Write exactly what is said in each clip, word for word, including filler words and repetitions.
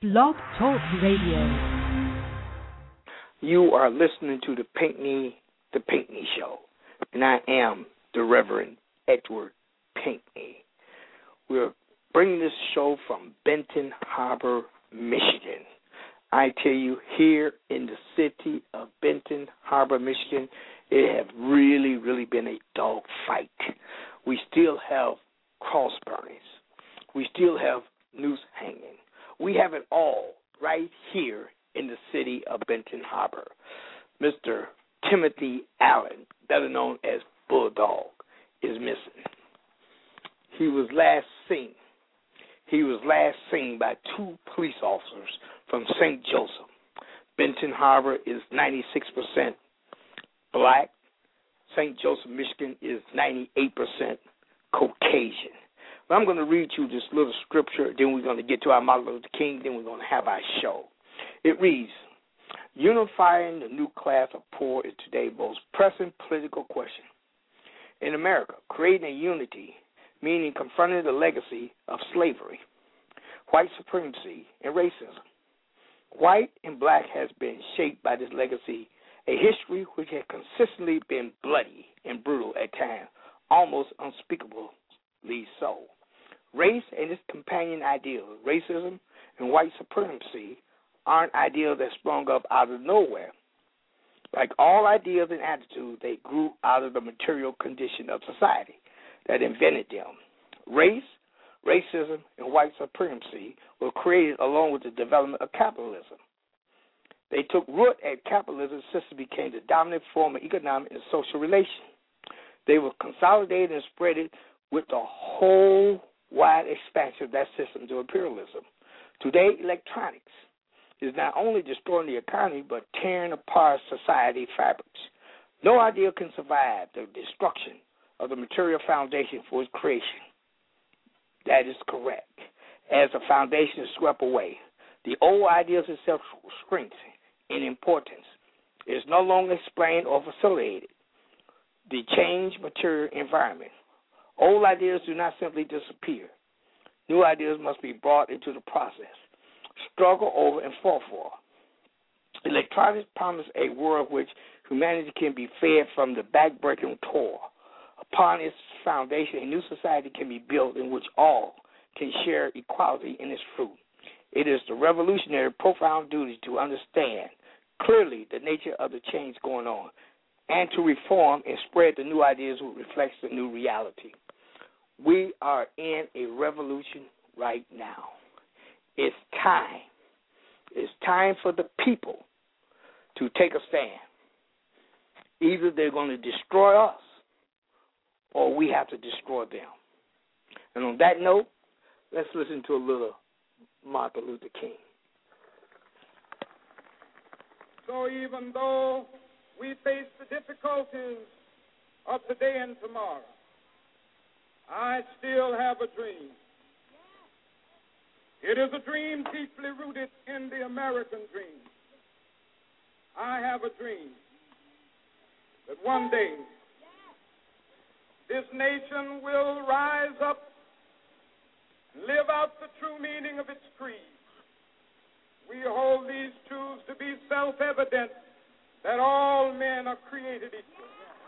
Blog Talk Radio. You are listening to the Pinckney, the Pinckney Show, and I am the Reverend Edward Pinckney. We're bringing this show from Benton Harbor, Michigan. I tell you, here in the city of Benton Harbor, Michigan, it has really, really been a dog fight. We still have cross burnings. We still have noose hanging. We have it all right here in the city of Benton Harbor. Mister Timothy Allen, better known as Bulldog, is missing. He was last seen. He was last seen by two police officers from Saint Joseph. Benton Harbor is ninety-six percent black. Saint Joseph, Michigan is ninety-eight percent Caucasian. But I'm going to read you this little scripture, then we're going to get to our Martin Luther King, then we're going to have our show. It reads, unifying the new class of poor is today's most pressing political question. In America, creating a unity, meaning confronting the legacy of slavery, white supremacy, and racism. White and black has been shaped by this legacy, a history which has consistently been bloody and brutal at times, almost unspeakably so. Race and its companion ideals, racism and white supremacy, aren't ideals that sprung up out of nowhere. Like all ideas and attitudes, they grew out of the material condition of society that invented them. Race, racism, and white supremacy were created along with the development of capitalism. They took root at capitalism since it became the dominant form of economic and social relations. They were consolidated and spread it with the whole wide expansion of that system to imperialism. Today, electronics is not only destroying the economy but tearing apart society fabrics. No idea can survive the destruction of the material foundation for its creation. That is correct. As the foundation is swept away, the old ideas itself shrinks in importance. It is no longer explained or facilitated. The changed material environment. Old ideas do not simply disappear. New ideas must be brought into the process, struggle over, and fought for. Electronics promise a world which humanity can be fed from the backbreaking toil. Upon its foundation, a new society can be built in which all can share equality in its fruit. It is the revolutionary, profound duty to understand clearly the nature of the change going on and to reform and spread the new ideas which reflects the new reality. We are in a revolution right now. It's time. It's time for the people to take a stand. Either they're going to destroy us or we have to destroy them. And on that note, let's listen to a little Martin Luther King. So even though we face the difficulties of today and tomorrow, I still have a dream. It is a dream deeply rooted in the American dream. I have a dream that one day this nation will rise up and live out the true meaning of its creed. We hold these truths to be self-evident that all men are created equal.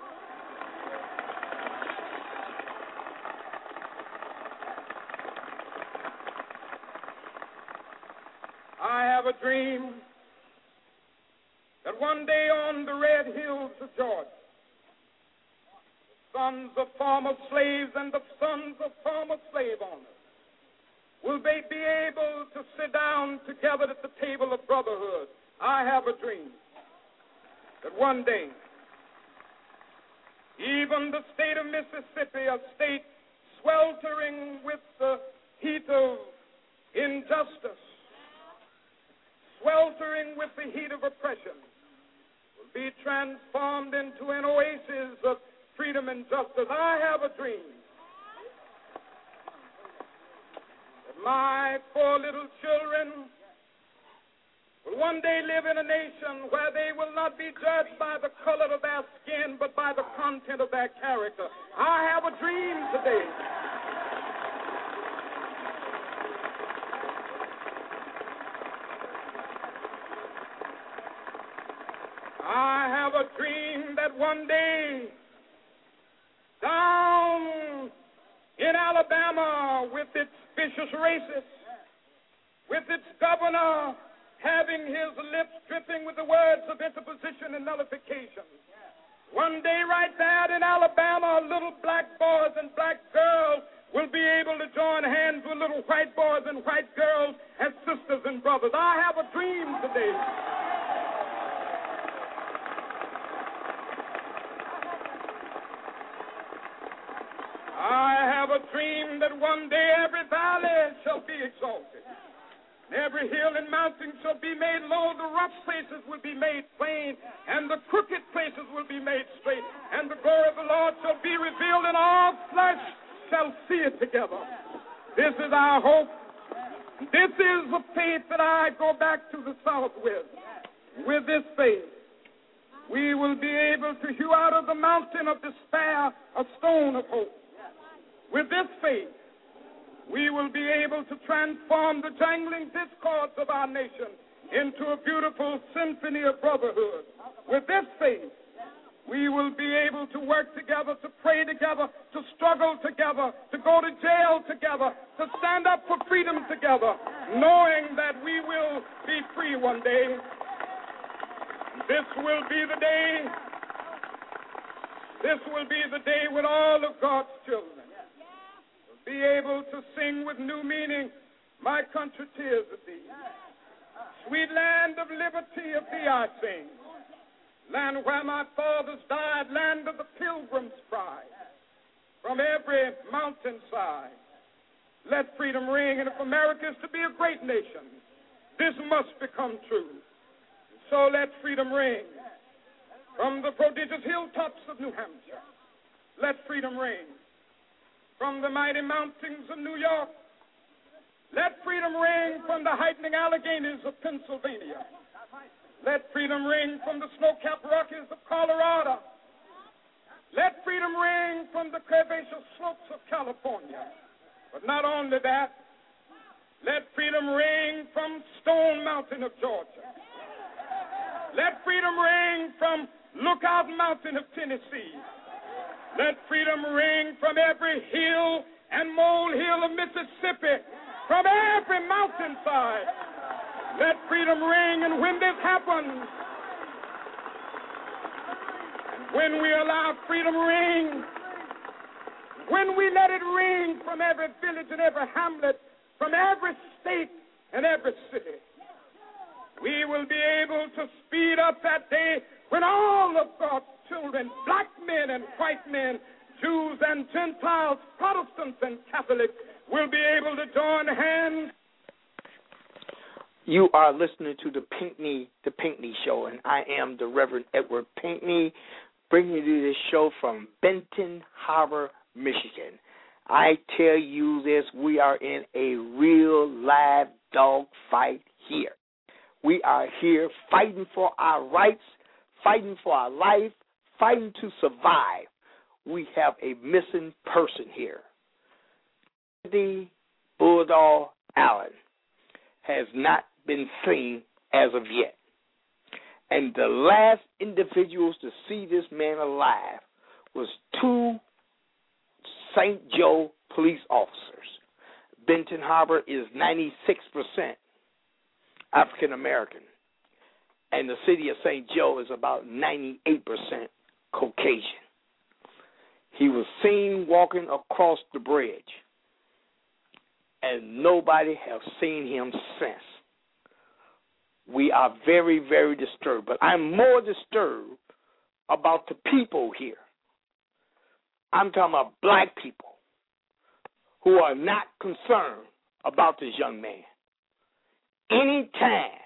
I have a dream that one day on the red hills of Georgia, the sons of former slaves and the sons of former slave owners will they be able to sit down together at the table of brotherhood. I have a dream that one day, even the state of Mississippi, a state sweltering with the heat of injustice, sweltering with the heat of oppression, will be transformed into an oasis of freedom and justice. I have a dream that my poor little children will one day live in a nation where they will not be judged by the color of their skin, but by the content of their character. I have a dream today. that one day down in Alabama, with its vicious racists, with its governor having his lips dripping with the words of interposition and nullification, one day right there in Alabama, little black boys and black girls will be able to join hands with little white boys and white girls as sisters and brothers. I have a dream today. I have a dream that one day every valley shall be exalted. Every hill and mountain shall be made low, the rough places will be made plain, and the crooked places will be made straight, and the glory of the Lord shall be revealed, and all flesh shall see it together. This is our hope. This is the faith that I go back to the South with. With this faith, we will be able to hew out of the mountain of despair a stone of hope. With this faith, we will be able to transform the jangling discords of our nation into a beautiful symphony of brotherhood. With this faith, we will be able to work together, to pray together, to struggle together, to go to jail together, to stand up for freedom together, knowing that we will be free one day. This will be the day, this will be the day when all of God's children be able to sing with new meaning, my country tears of thee. Sweet land of liberty of thee I sing. Land where my fathers died, land of the pilgrim's pride. From every mountainside, let freedom ring. And if America is to be a great nation, this must become true. So let freedom ring. From the prodigious hilltops of New Hampshire, let freedom ring. From the mighty mountains of New York, let freedom ring. From the heightening Alleghanies of Pennsylvania, let freedom ring. From the snow-capped Rockies of Colorado, let freedom ring. From the curvaceous slopes of California. But not only that, let freedom ring from Stone Mountain of Georgia. Let freedom ring from Lookout Mountain of Tennessee. Let freedom ring from every hill and molehill of Mississippi, from every mountainside. Let freedom ring, and when this happens, when we allow freedom ring, when we let it ring from every village and every hamlet, from every state and every city, we will be able to speed up that day when all of God's children, black men and white men, Jews and Gentiles, Protestants and Catholics, will be able to join hands. You are listening to the Pinckney, the Pinckney Show, and I am the Reverend Edward Pinckney, bringing you this show from Benton Harbor, Michigan. I tell you this, we are in a real live dog fight here. We are here fighting for our rights, fighting for our life, fighting to survive. We have a missing person here. Andy Bulldog Allen has not been seen as of yet. And the last individuals to see this man alive was two Saint Joe police officers. Benton Harbor is ninety-six percent African American, and the city of Saint Joe is about ninety-eight percent Caucasian. He was seen walking across the bridge, and nobody has seen him since. We are very, very disturbed, but I'm more disturbed about the people here. I'm talking about black people who are not concerned about this young man. Any time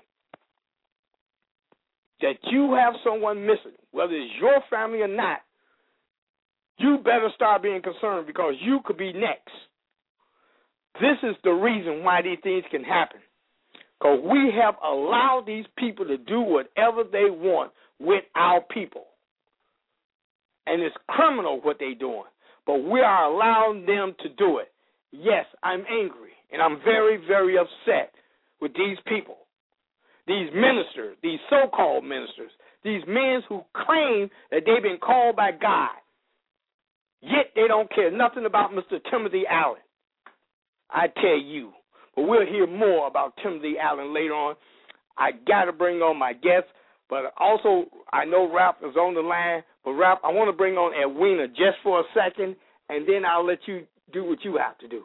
that you have someone missing, whether it's your family or not, you better start being concerned because you could be next. This is the reason why these things can happen. Because we have allowed these people to do whatever they want with our people. And it's criminal what they're doing. But we are allowing them to do it. Yes, I'm angry, and I'm very, very upset with these people, these ministers, these so-called ministers these men who claim that they've been called by God, yet they don't care nothing about Mister Timothy Allen. I tell you. But we'll hear more about Timothy Allen later on. I got to bring on my guest, but also I know Ralph is on the line. But, Ralph, I want to bring on Edwina just for a second, and then I'll let you do what you have to do.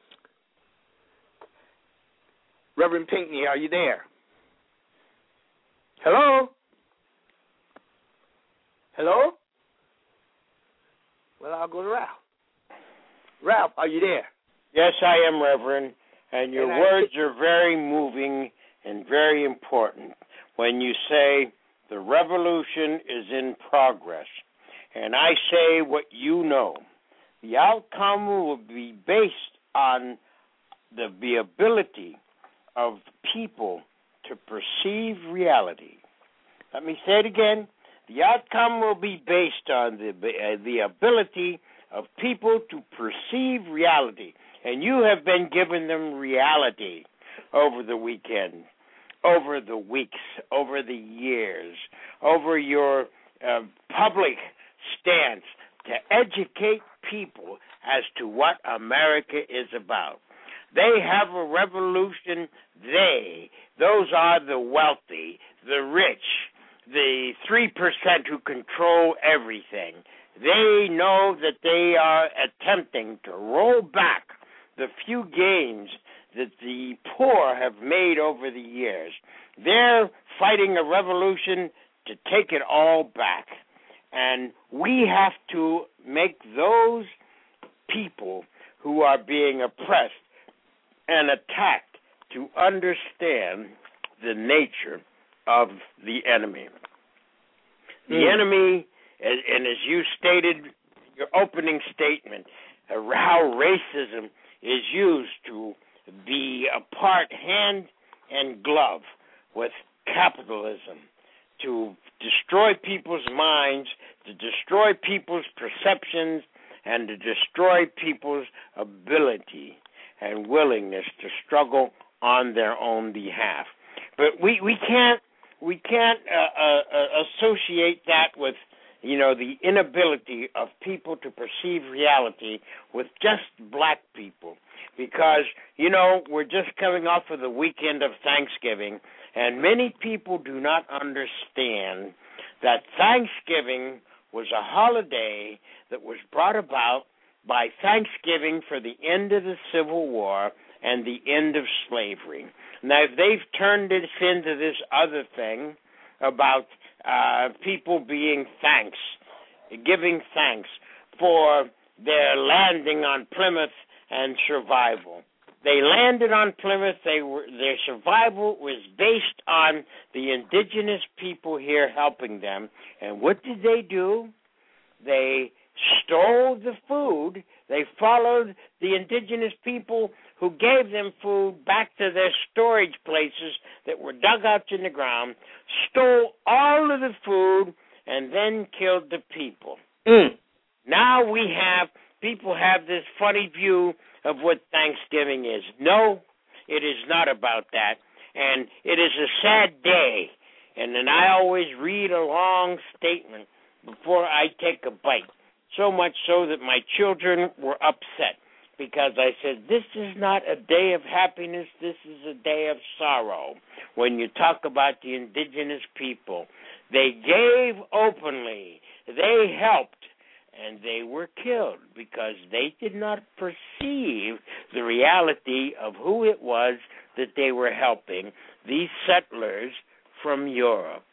Reverend Pinckney, are you there? Hello? Hello? Well, I'll go to Ralph. Ralph, are you there? Yes, I am, Reverend, and your and words I... are very moving and very important when you say the revolution is in progress. And I say what you know. The outcome will be based on the, the ability of people to perceive reality. Let me say it again. The outcome will be based on the, uh, the ability of people to perceive reality. And you have been giving them reality over the weekend, over the weeks, over the years, over your uh, public stance to educate people as to what America is about. They have a revolution. They, those are the wealthy, the rich, the three percent who control everything. They know that they are attempting to roll back the few gains that the poor have made over the years. They're fighting a revolution to take it all back. And we have to make those people who are being oppressed and attacked to understand the nature of the enemy. The mm. enemy, and as you stated in your opening statement, how racism is used to be a part hand and glove with capitalism, to destroy people's minds, to destroy people's perceptions, and to destroy people's ability and willingness to struggle on their own behalf. But we, we can't we can't uh, uh, associate that with, you know, the inability of people to perceive reality with just black people. Because, you know, we're just coming off of the weekend of Thanksgiving, and many people do not understand that Thanksgiving was a holiday that was brought about by Thanksgiving for the end of the Civil War and the end of slavery. Now, they've turned this into this other thing about uh, people being thanks, giving thanks for their landing on Plymouth and survival. They landed on Plymouth. They were, their survival was based on the indigenous people here helping them. And what did they do? They stole the food. They followed the indigenous people who gave them food back to their storage places that were dugouts in the ground, stole all of the food, and then killed the people. Mm. Now we have, people have this funny view of what Thanksgiving is. No, it is not about that. And it is a sad day. And then I always read a long statement before I take a bite, so much so that my children were upset because I said, this is not a day of happiness, this is a day of sorrow. When you talk about the indigenous people, they gave openly, they helped, and they were killed because they did not perceive the reality of who it was that they were helping, these settlers from Europe.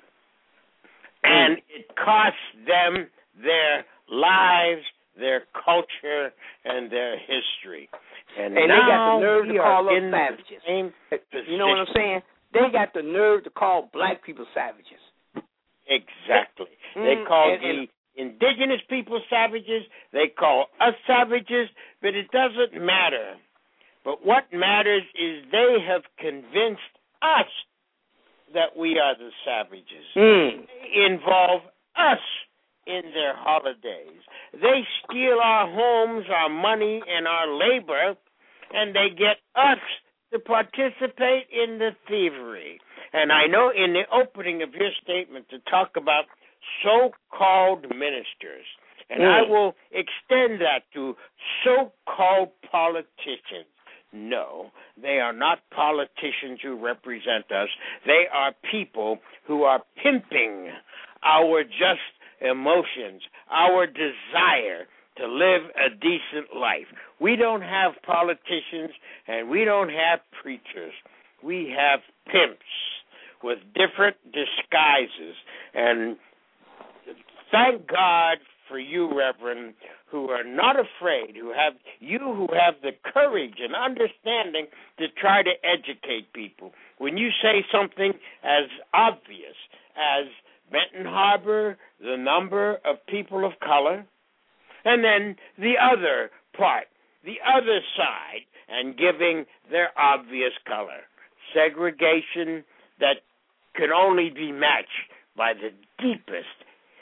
And it cost them their lives, their culture, and their history. And, and now they got the nerve to call us savages. You know what I'm saying? They got the nerve to call black people savages. Exactly. Mm, they call and, the and, indigenous people savages. They call us savages, but it doesn't matter. But what matters is they have convinced us that we are the savages. Mm. They involve us in their holidays. They steal our homes, our money, and our labor, and they get us to participate in the thievery. And I know in the opening of your statement to talk about so-called ministers, and mm. I will extend that to so-called politicians. No, they are not politicians who represent us. They are people who are pimping our just emotions, our desire to live a decent life. We don't have politicians and we don't have preachers. We have pimps with different disguises. And thank God for you, Reverend, who are not afraid, who have you who have the courage and understanding to try to educate people. When you say something as obvious as Benton Harbor, the number of people of color, and then the other part, the other side, and giving their obvious color. Segregation that could only be matched by the deepest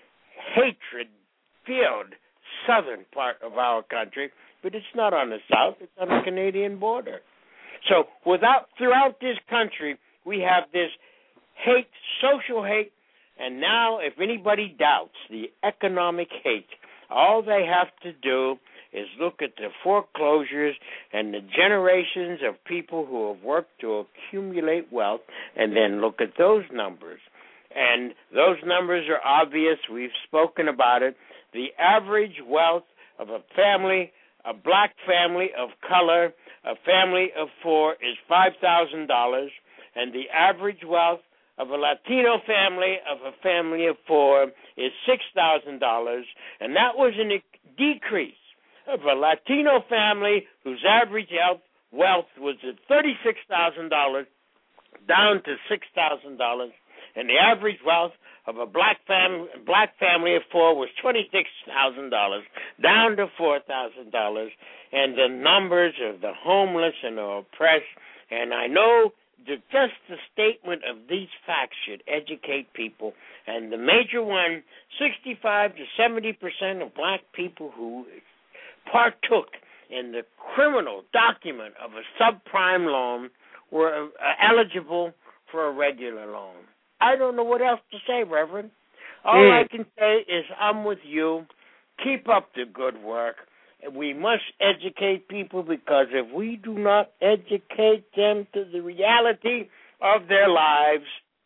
hatred-filled southern part of our country, but it's not on the south, it's on the Canadian border. So without throughout this country, we have this hate, social hate, and now if anybody doubts the economic hate, all they have to do is look at the foreclosures and the generations of people who have worked to accumulate wealth, and then look at those numbers. And those numbers are obvious. We've spoken about it. The average wealth of a family, a black family of color, a family of four, is five thousand dollars, and the average wealth of a Latino family of a family of four is six thousand dollars, and that was a decrease of a Latino family whose average wealth was at thirty-six thousand dollars down to six thousand dollars, and the average wealth of a black family black family of four was twenty-six thousand dollars down to four thousand dollars, and the numbers of the homeless and the oppressed, and I know that just the statement of these facts should educate people, and the major one, sixty-five to seventy percent of black people who partook in the criminal document of a subprime loan were uh, eligible for a regular loan. I don't know what else to say, Reverend. All mm. I can say is I'm with you. Keep up the good work. We must educate people, because if we do not educate them to the reality of their lives,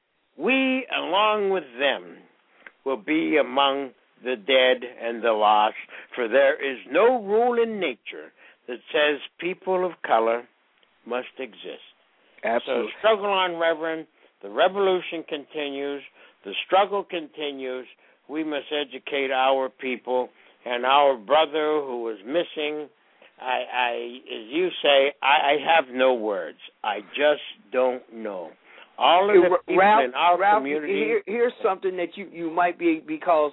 we, along with them, will be among the dead and the lost, for there is no rule in nature that says people of color must exist. Absolutely. So struggle on, Reverend. The revolution continues. The struggle continues. We must educate our people. And our brother who was missing, I, I as you say, I, I have no words. I just don't know. All of the people Ralph, in our Ralph, community. Here, here's something that you, you might be, because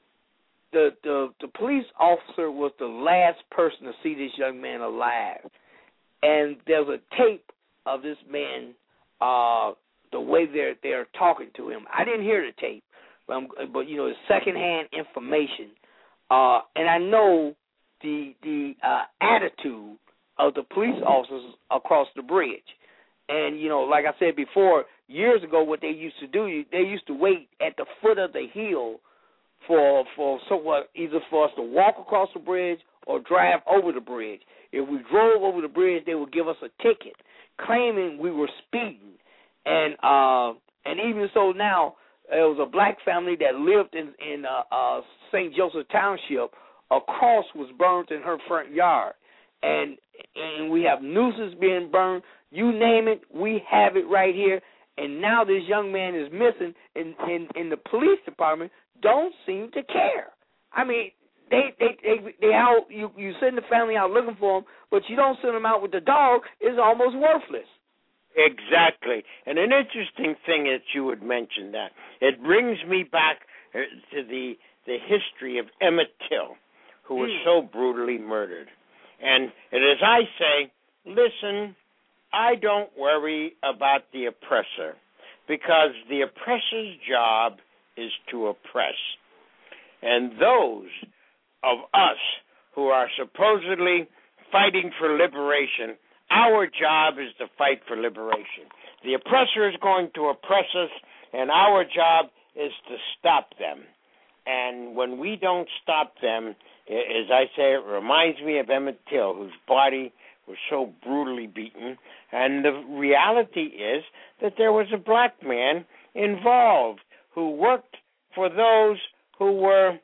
the, the the police officer was the last person to see this young man alive. And there's a tape of this man, uh, the way they're, they're talking to him. I didn't hear the tape, but, but you know, it's secondhand information. Uh, and I know the the uh, attitude of the police officers across the bridge. And, you know, like I said before, years ago what they used to do, they used to wait at the foot of the hill for for someone, either for us to walk across the bridge or drive over the bridge. If we drove over the bridge, they would give us a ticket, claiming we were speeding. And uh, and even so now, there was a black family that lived in, in uh, uh, Saint Joseph Township. A cross was burned in her front yard. And and we have nooses being burned. You name it, we have it right here. And now this young man is missing, and, and, and the police department don't seem to care. I mean, they they they, they out, you, you send the family out looking for him, but you don't send them out with the dog. It's almost worthless. Exactly. And an interesting thing that you would mention that. It brings me back to the the history of Emmett Till, who was mm. so brutally murdered. And, and as I say, listen, I don't worry about the oppressor, because the oppressor's job is to oppress. And those of us who are supposedly fighting for liberation, our job is to fight for liberation. the oppressor is going to oppress us, and our job is to stop them. And when we don't stop them, as I say, it reminds me of Emmett Till, whose body was so brutally beaten. And the reality is that there was a black man involved who worked for those who were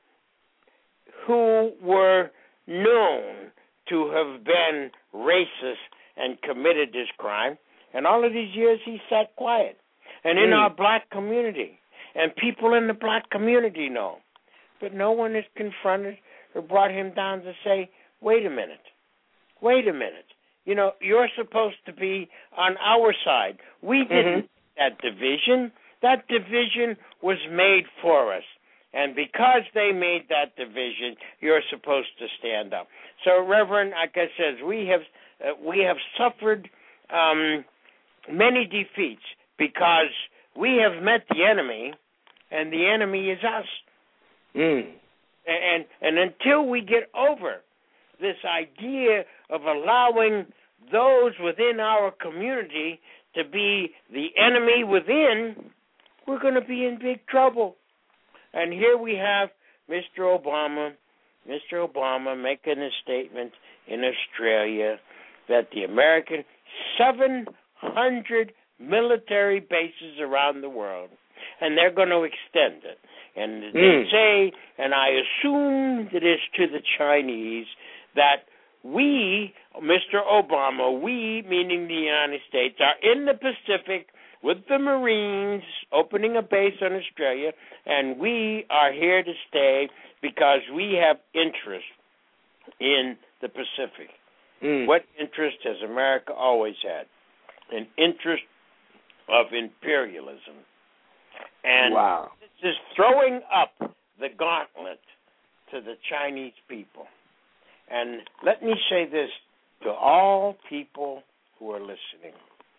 who were known to have been racist and committed this crime. And all of these years he sat quiet. And in mm. our black community, and people in the black community know, but no one is confronted or brought him down to say, wait a minute, wait a minute. You know, you're supposed to be on our side. We didn't mm-hmm. that division. That division was made for us. And because they made that division, you're supposed to stand up. So, Reverend, like I said, we have uh, we have suffered um, many defeats because we have met the enemy, and the enemy is us. Mm. And and until we get over this idea of allowing those within our community to be the enemy within, we're going to be in big trouble. And here we have Mister Obama, Mister Obama making a statement in Australia that the American seven hundred military bases around the world, and they're going to extend it. And they mm. say, and I assume it is to the Chinese, that we, Mister Obama, we, meaning the United States, are in the Pacific with the Marines opening a base on Australia, and we are here to stay because we have interest in the Pacific. Mm. What interest has America always had? An interest of imperialism. And wow. this is throwing up the gauntlet to the Chinese people. And let me say this to all people who are listening.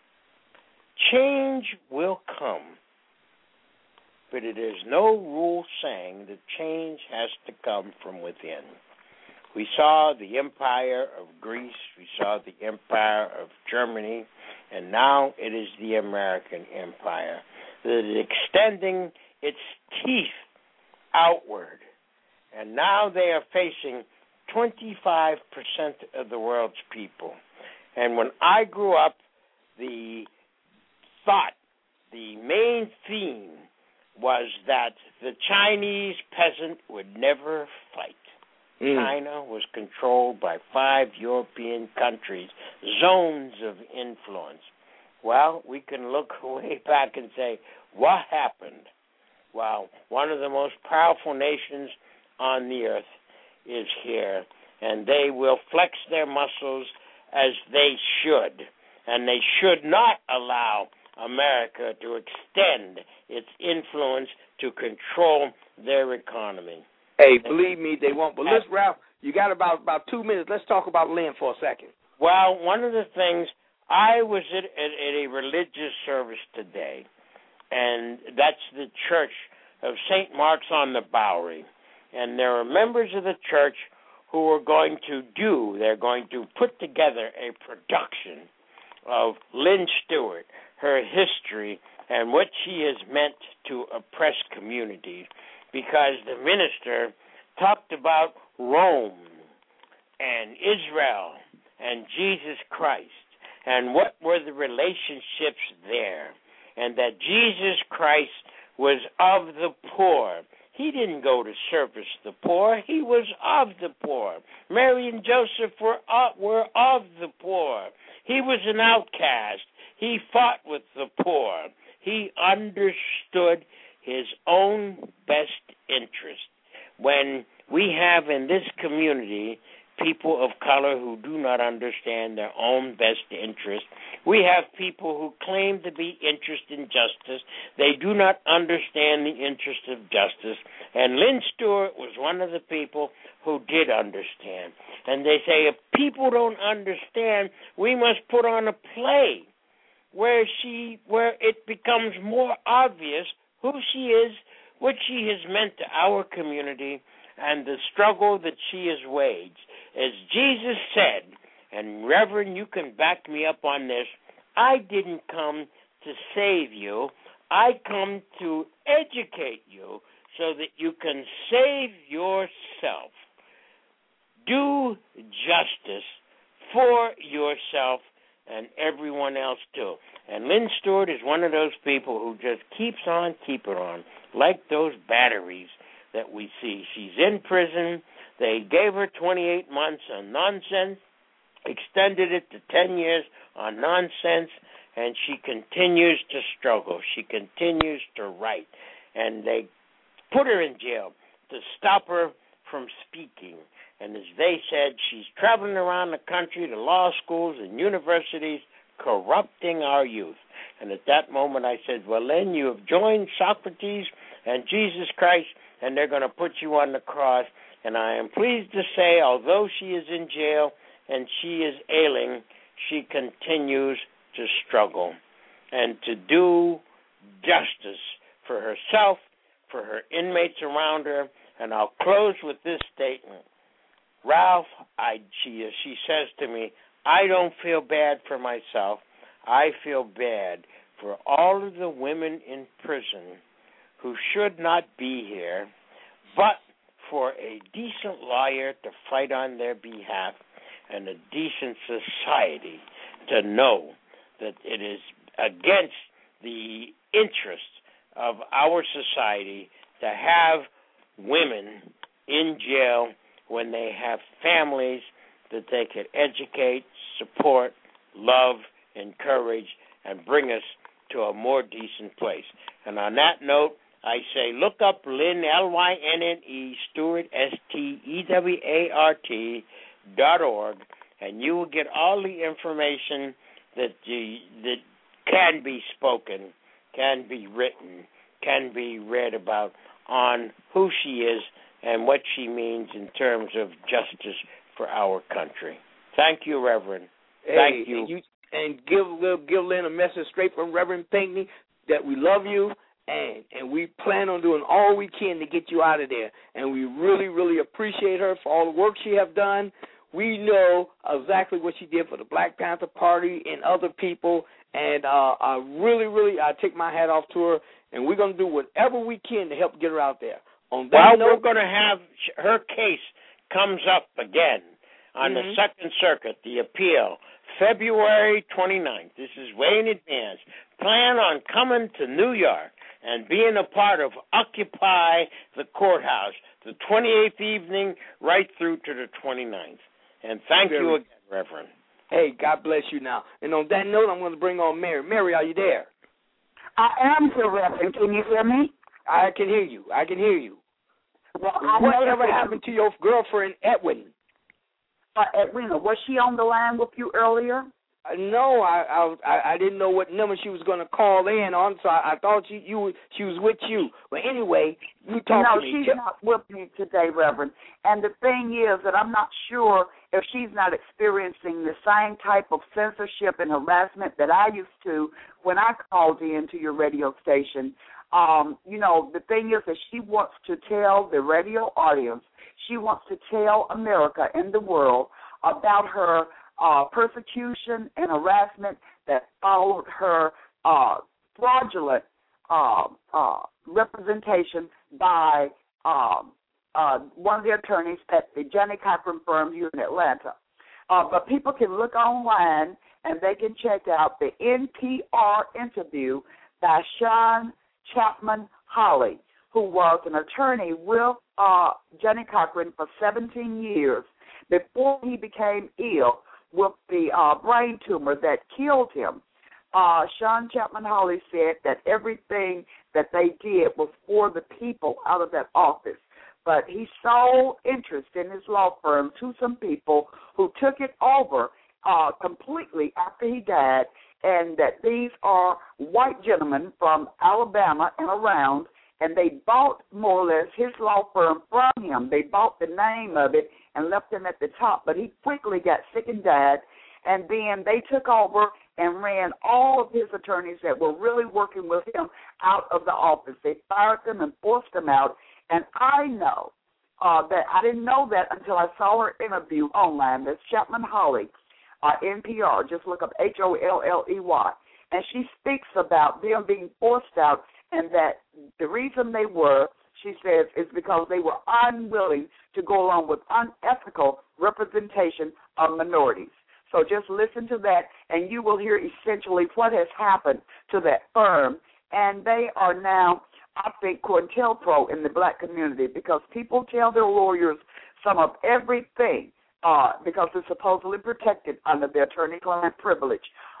Change will come, but it is no rule saying that change has to come from within. We saw the empire of Greece, we saw the empire of Germany, and now it is the American empire that is extending its teeth outward. And now they are facing twenty-five percent of the world's people. And when I grew up, the thought, the main theme was that the Chinese peasant would never fight. Mm. China was controlled by five European countries, zones of influence. Well, we can look way back and say, what happened? Well, one of the most powerful nations on the earth is here, and they will flex their muscles as they should, and they should not allow America to extend its influence to control their economy. Hey, believe me, they won't. But let's, Ralph, you got about, about two minutes. Let's talk about Lynn for a second. Well, one of the things, I was at, at, at a religious service today, and that's the Church of Saint Mark's on the Bowery. And there are members of the church who are going to do, they're going to put together a production of Lynn Stewart, her history, and what she has meant to oppressed communities, because the minister talked about Rome and Israel and Jesus Christ, and what were the relationships there, and that Jesus Christ was of the poor. He didn't go to service the poor. He was of the poor. Mary and Joseph were of, were of the poor. He was an outcast. He fought with the poor. He understood his own best interest. When we have in this community people of color who do not understand their own best interest, we have people who claim to be interested in justice. They do not understand the interest of justice. And Lynn Stewart was one of the people who did understand. And they say, if people don't understand, we must put on a play where she, where it becomes more obvious who she is, what she has meant to our community, and the struggle that she has waged. As Jesus said, and Reverend, you can back me up on this, I didn't come to save you. I come to educate you so that you can save yourself. Do justice for yourself and everyone else too. And Lynn Stewart is one of those people who just keeps on keeping on, like those batteries that we see. She's in prison. They gave her twenty-eight months on nonsense, extended it to ten years on nonsense, and she continues to struggle. She continues to write. And they put her in jail to stop her from speaking. And as they said, she's traveling around the country to law schools and universities, corrupting our youth. And at that moment I said, well, Lynn, you have joined Socrates and Jesus Christ, and they're going to put you on the cross. And I am pleased to say, although she is in jail and she is ailing, she continues to struggle and to do justice for herself, for her inmates around her. And I'll close with this statement. Ralph, I, she, she says to me, I don't feel bad for myself. I feel bad for all of the women in prison who should not be here, but for a decent lawyer to fight on their behalf and a decent society to know that it is against the interests of our society to have women in jail when they have families that they could educate, support, love, encourage, and bring us to a more decent place. And on that note, I say look up Lynn, L Y N N E, Stewart, S T E W A R T, dot org, and you will get all the information that, you, that can be spoken, can be written, can be read about on who she is and what she means in terms of justice for our country. Thank you, Reverend. Thank hey, you. And, you, and give, give Lynn a message straight from Reverend Pinckney that we love you, and, and we plan on doing all we can to get you out of there. And we really, really appreciate her for all the work she have done. We know exactly what she did for the Black Panther Party and other people, and uh, I really, really, I take my hat off to her, and we're going to do whatever we can to help get her out there. On that well, note, we're going to have her case comes up again on mm-hmm. the Second Circuit, the appeal, February twenty-ninth. This is way in advance. Plan on coming to New York and being a part of Occupy the Courthouse, the twenty-eighth evening right through to the twenty-ninth. And thank Very. you again, Reverend. Hey, God bless you now. And on that note, I'm going to bring on Mary. Mary, are you there? I am here, Reverend. Can you hear me? I can hear you. I can hear you. Well, I Whatever happened to your girlfriend, Edwin? Uh, Edwina, was she on the line with you earlier? Uh, no, I, I I didn't know what number she was going to call in on, so I, I thought she you she was with you. But anyway, you talk no, to me. No, she's not with me today, Reverend. And the thing is that I'm not sure if she's not experiencing the same type of censorship and harassment that I used to when I called in to your radio station. Um, you know, the thing is that she wants to tell the radio audience, she wants to tell America and the world about her uh, persecution and harassment that followed her uh, fraudulent uh, uh, representation by um, uh, one of the attorneys at the Johnny Cochran firm here in Atlanta. Uh, but people can look online and they can check out the N P R interview by Sean Chapman Holly, who was an attorney with uh, Johnny Cochran for seventeen years before he became ill with the uh, brain tumor that killed him. Uh, Sean Chapman Holly said that everything that they did was for the people out of that office. But he sold interest in his law firm to some people who took it over uh, completely after he died, and that these are white gentlemen from Alabama and around, and they bought more or less his law firm from him. They bought the name of it and left him at the top, but he quickly got sick and died, and then they took over and ran all of his attorneys that were really working with him out of the office. They fired them and forced them out, and I know uh, that I didn't know that until I saw her interview online. That's Chapman Holly, uh, N P R. Just look up H O L L E Y. and she speaks about them being forced out, and that the reason they were, she says, is because they were unwilling to go along with unethical representation of minorities. So just listen to that, and you will hear essentially what has happened to that firm. And they are now, I think, COINTELPRO in the black community, because people tell their lawyers some of everything uh, because it's supposedly protected under the attorney-client privilege.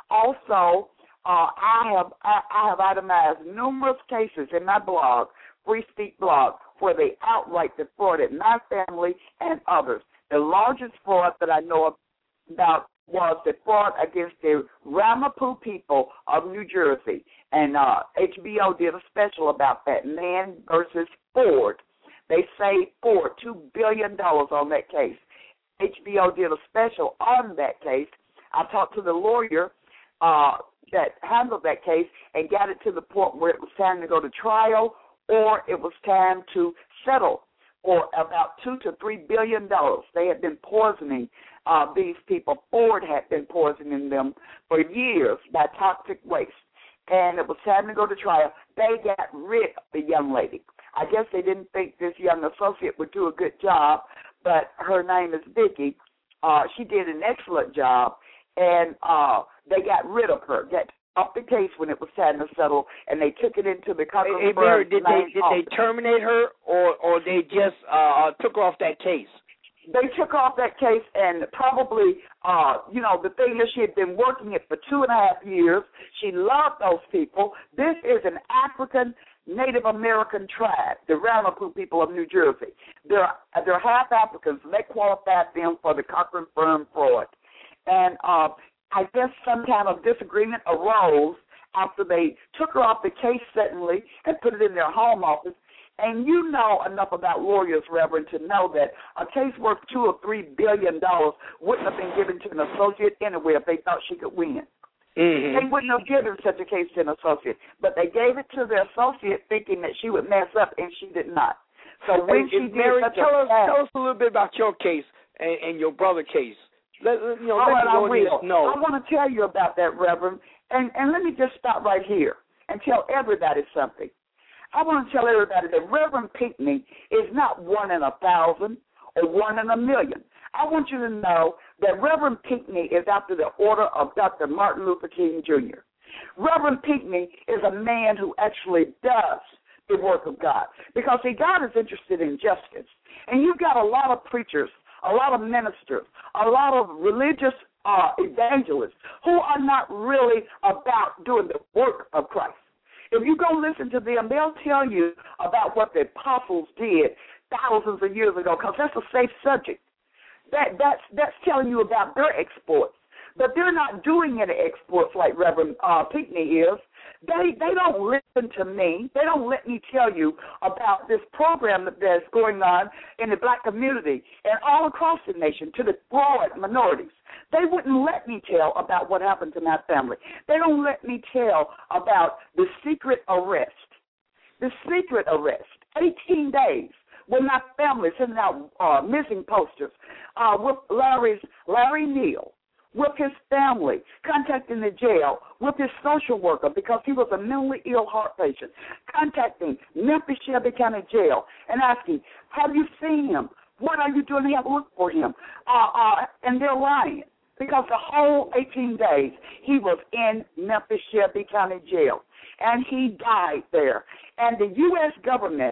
Also, uh, I have I, I have itemized numerous cases in my blog, Free Speech Blog, where they outright defrauded my family and others. The largest fraud that I know about was the fraud against the Ramapo people of New Jersey. And uh, H B O did a special about that, Man versus Ford. They saved Ford two billion dollars on that case. H B O did a special on that case. I talked to the lawyer uh, that handled that case and got it to the point where it was time to go to trial or it was time to settle for about two to three billion dollars. They had been poisoning uh, these people. Ford had been poisoning them for years by toxic waste. And it was time to go to trial. They got rid of the young lady. I guess they didn't think this young associate would do a good job, but her name is Vicki. Uh, she did an excellent job, and uh, they got rid of her, got off the case when it was time to settle, and they took it into the Cochran Hey, Mary, did they did office. they terminate her, or or they just uh, took her off that case? They took off that case, and probably, uh, you know, the thing is she had been working it for two and a half years. She loved those people. This is an African Native American tribe, the Ramapo people of New Jersey. They're, they're half Africans, and they qualified them for the Cochran firm fraud. And uh, I guess some kind of disagreement arose after they took her off the case suddenly and put it in their home office. And you know enough about lawyers, Reverend, to know that a case worth two or three billion dollars wouldn't have been given to an associate anyway if they thought she could win. Mm-hmm. They wouldn't have given such a case to an associate, but they gave it to the associate thinking that she would mess up, and she did not. So when hey, she did Mary, such tell a us fast, tell us a little bit about your case and, and your brother case. Let, you know, all let right, the I audience will. know. I want to tell you about that, Reverend, and and let me just stop right here and tell everybody something. I want to tell everybody that Reverend Pinckney is not one in a thousand or one in a million. I want you to know that Reverend Pinckney is after the order of Doctor Martin Luther King, Junior Reverend Pinckney is a man who actually does the work of God, because, see, God is interested in justice. And you've got a lot of preachers, a lot of ministers, a lot of religious uh, evangelists who are not really about doing the work of Christ. If you go listen to them, they'll tell you about what the apostles did thousands of years ago, because that's a safe subject. That that's that's telling you about their exploits. But they're not doing any exports like Reverend uh, Pinckney is. They they don't listen to me. They don't let me tell you about this program that's going on in the black community and all across the nation to the broad minorities. They wouldn't let me tell about what happened to my family. They don't let me tell about the secret arrest. The secret arrest, eighteen days, when my family sending out uh, missing posters uh, with Larry's Larry Neal, with his family, contacting the jail, with his social worker because he was a mentally ill heart patient, contacting Memphis Shelby County Jail and asking, have you seen him? What are you doing to have a look for him? Uh, uh, and they're lying because the whole eighteen days he was in Memphis Shelby County Jail, and he died there. And the U S government,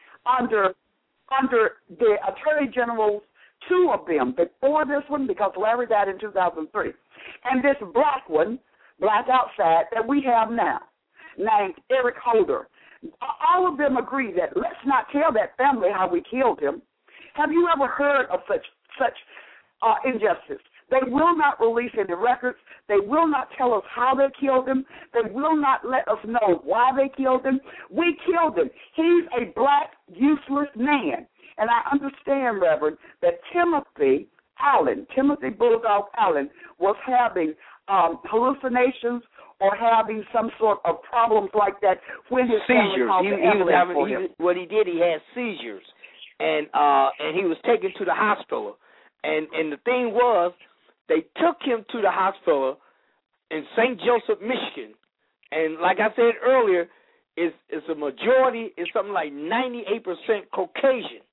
under under the Attorney General's, two of them before this one, because Larry died in two thousand three, and this black one, black outside, that we have now, named Eric Holder, all of them agree that let's not tell that family how we killed him. Have you ever heard of such such uh, injustice? They will not release any records. They will not tell us how they killed him. They will not let us know why they killed him. We killed him. He's a black, useless man. And I understand, Reverend, that Timothy Allen, Timothy Bulldog Allen, was having um, hallucinations or having some sort of problems like that when his seizures. family called He, the he was ambulance having for he him. was, what he did. He had seizures, and uh, and he was taken to the hospital. And and the thing was, they took him to the hospital in Saint Joseph, Michigan, And like I said earlier, it's, it's a majority, it's something like ninety-eight percent Caucasian.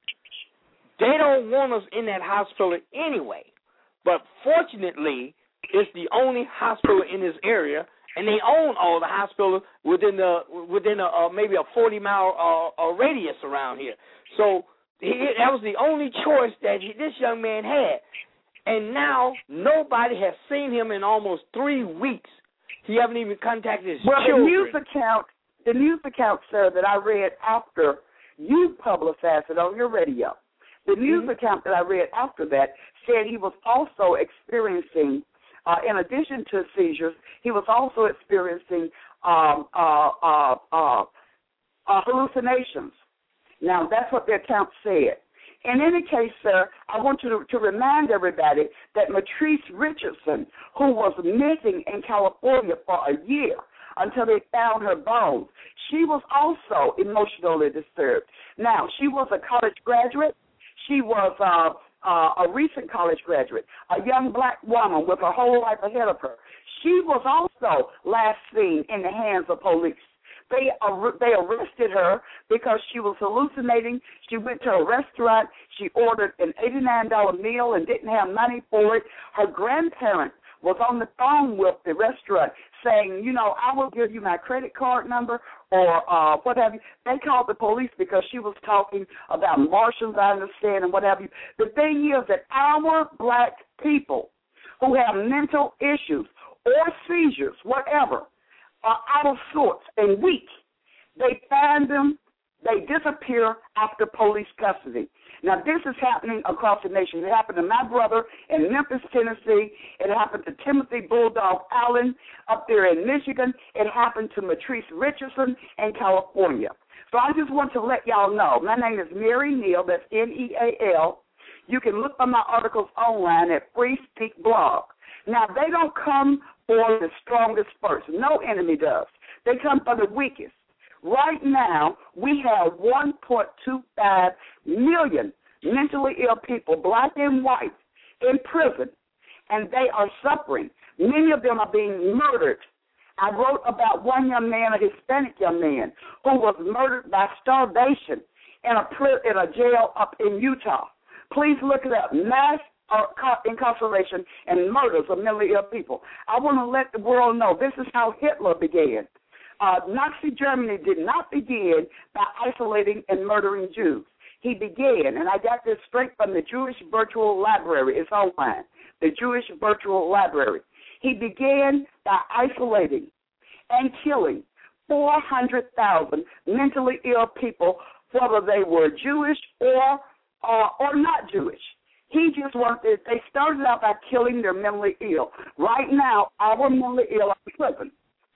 They don't want us in that hospital anyway. But fortunately, it's the only hospital in this area, and they own all the hospitals within the within a, uh, maybe a forty mile uh, uh, radius around here. So he, that was the only choice that he, this young man had. And now nobody has seen him in almost three weeks. He haven't even contacted his well, children. Well, the news account, the news account, sir, that I read after you publicized it on your radio, the news mm-hmm. account that I read after that said he was also experiencing, uh, in addition to seizures, he was also experiencing um, uh, uh, uh, uh, hallucinations. Now, that's what the account said. In any case, sir, I want you to, to remind everybody that Matrice Richardson, who was missing in California for a year until they found her bones, she was also emotionally disturbed. Now, she was a college graduate. She was uh, uh, a recent college graduate, a young black woman with her whole life ahead of her. She was also last seen in the hands of police. They ar- they arrested her because she was hallucinating. She went to a restaurant. She ordered an eighty-nine dollars meal and didn't have money for it. Her grandparent was on the phone with the restaurant saying, you know, I will give you my credit card number or uh, what have you. They called the police because she was talking about Martians, I understand, and what have you. The thing is that our black people who have mental issues or seizures, whatever, are out of sorts and weak. They find them, they disappear after police custody. Now, this is happening across the nation. It happened to my brother in Memphis, Tennessee. It happened to Timothy Bulldog Allen up there in Michigan. It happened to Matrice Richardson in California. So I just want to let y'all know, my name is Mary Neal, that's N E A L. You can look for my articles online at Free Speak Blog. Now, they don't come for the strongest first. No enemy does. They come for the weakest. Right now, we have one point two five million mentally ill people, black and white, in prison, and they are suffering. Many of them are being murdered. I wrote about one young man, a Hispanic young man, who was murdered by starvation in a, in a jail up in Utah. Please look it up. Mass incarceration and murders of mentally ill people. I want to let the world know this is how Hitler began. Uh, Nazi Germany did not begin by isolating and murdering Jews. He began, and I got this straight from the Jewish Virtual Library. It's online, the Jewish Virtual Library. He began by isolating and killing four hundred thousand mentally ill people, whether they were Jewish or uh, or not Jewish. He just wanted, they started out by killing their mentally ill. Right now, our mentally ill are in prison.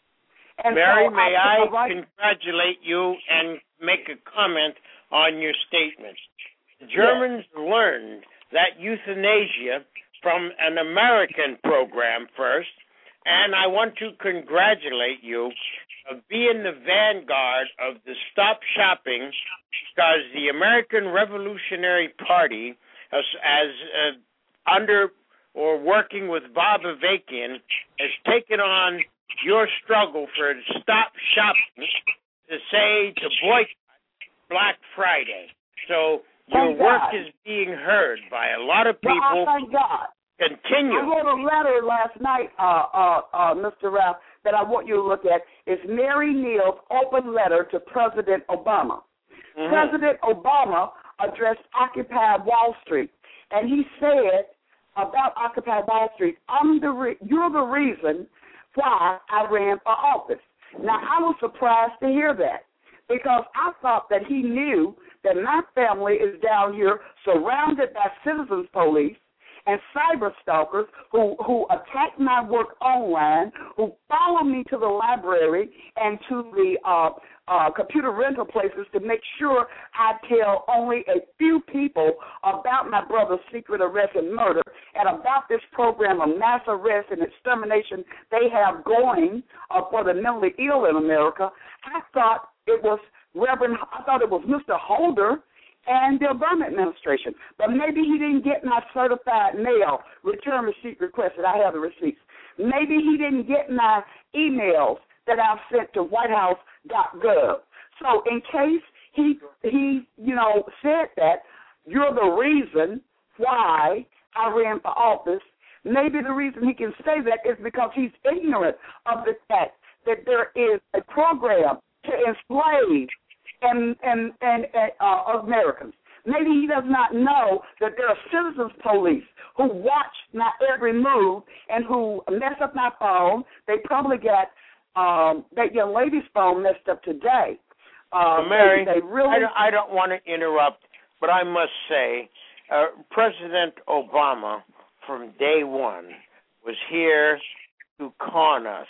And Mary, so may I, I I congratulate you and make a comment on your statement. The Germans yes. learned that euthanasia from an American program first, and I want to congratulate you of being the vanguard of the Stop Shopping, because the American Revolutionary Party, as, as uh, under or working with Bob Avakian, has taken on your struggle for Stop Shopping to say to boycott Black Friday. So your thank work God. is being heard by a lot of Well, people. I thank God. Continue. I wrote a letter last night, uh, uh, uh, Mister Ralph, that I want you to look at. It's Mary Neal's open letter to President Obama. Mm-hmm. President Obama addressed Occupy Wall Street, and he said about Occupy Wall Street, I'm the re- you're the reason why I ran for office. Now, I was surprised to hear that, because I thought that he knew that my family is down here surrounded by citizens police and cyber stalkers who, who attack my work online, who follow me to the library and to the uh, uh, computer rental places to make sure I tell only a few people about my brother's secret arrest and murder and about this program of mass arrest and extermination they have going uh, for the mentally ill in America. I thought it was Reverend, I thought it was Mister Holder and the Obama administration. But maybe he didn't get my certified mail, return receipt requested. I have the receipts. Maybe he didn't get my emails that I've sent to white house dot gov. So in case he, he, you know, said that, you're the reason why I ran for office, maybe the reason he can say that is because he's ignorant of the fact that there is a program to enslave and, and, and, and uh, Americans. Maybe he does not know that there are citizens police who watch my every move and who mess up my phone. They probably got um, that young lady's phone messed up today. Uh, Mary, they, they really... I, don't, I don't want to interrupt, but I must say uh, President Obama from day one was here to con us,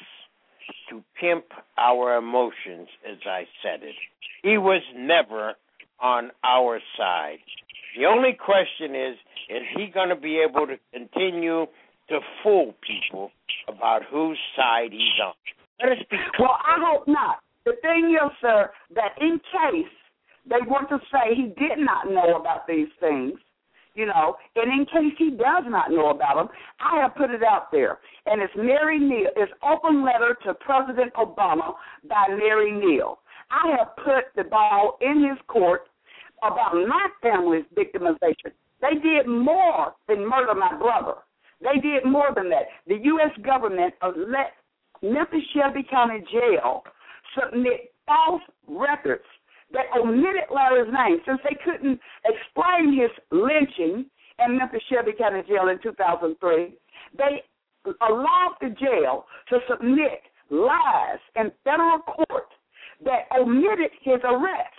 to pimp our emotions, as I said it. He was never on our side. The only question is, is he going to be able to continue to fool people about whose side he's on? Let us be clear. Well, I hope not. The thing is, sir, that in case they want to say he did not know about these things, you know, and in case he does not know about them, I have put it out there. And it's Mary Neal. It's Open Letter to President Obama by Mary Neal. I have put the ball in his court about my family's victimization. They did more than murder my brother. They did more than that. The U S government let Memphis Shelby County Jail submit false records that omitted Larry's name. Since they couldn't explain his lynching in Memphis Shelby County Jail in two thousand three, they allowed the jail to submit lies in federal court that omitted his arrest.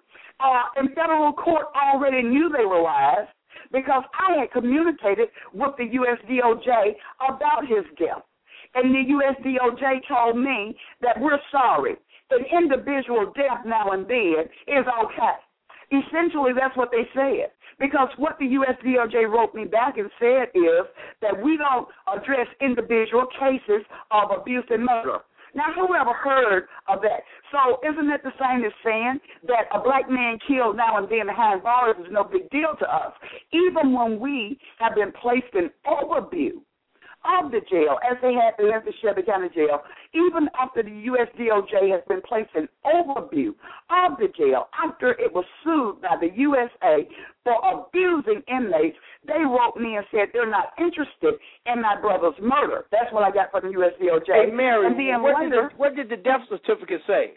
Uh, and federal court already knew they were lies because I had communicated with the U S D O J about his death. And the U S D O J told me that we're sorry. An individual death now and then is okay. Essentially, that's what they said. Because what the U S D O J wrote me back and said is that we don't address individual cases of abuse and murder. Now, who ever heard of that? So isn't it the same as saying that a black man killed now and then behind bars is no big deal to us, even when we have been placed in overview of the jail, as they had in Memphis Shelby County Jail, even after the U S D O J has been placed in overview of the jail, after it was sued by the U S A for abusing inmates, they wrote me and said they're not interested in my brother's murder. That's what I got from the U S D O J. Hey, Mary, and then what, later, did the, what did the death certificate say?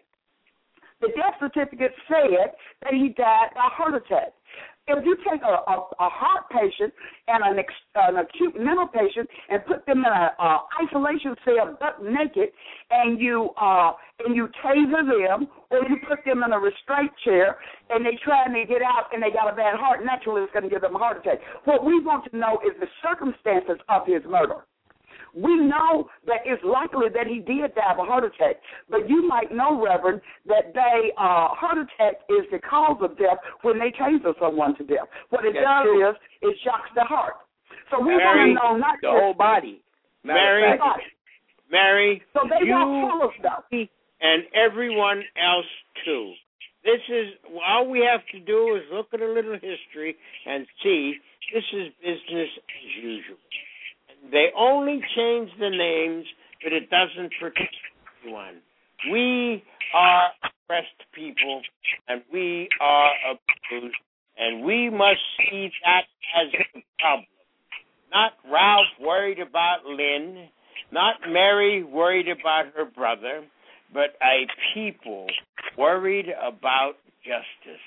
The death certificate said that he died by heart attack. If you take a, a, a heart patient and an, ex, an acute mental patient and put them in an isolation cell butt naked and you uh, and you taser them or you put them in a restraint chair and they try and they get out and they got a bad heart, naturally it's going to give them a heart attack. What we want to know is the circumstances of his murder. We know that it's likely that he did die of a heart attack, but you might know, Reverend, that they uh, heart attack is the cause of death when they taser someone to death. What it That's does true. is it shocks the heart. So we Mary, want to know not The just whole body. Mary, Matter of fact, Mary, so they you won't tell us stuff. and everyone else too. This is all we have to do is look at a little history and see this is business as usual. They only change the names, but it doesn't protect anyone. We are oppressed people, and we are abused, and we must see that as a problem. Not Ralph worried about Lynn, not Mary worried about her brother, but a people worried about justice.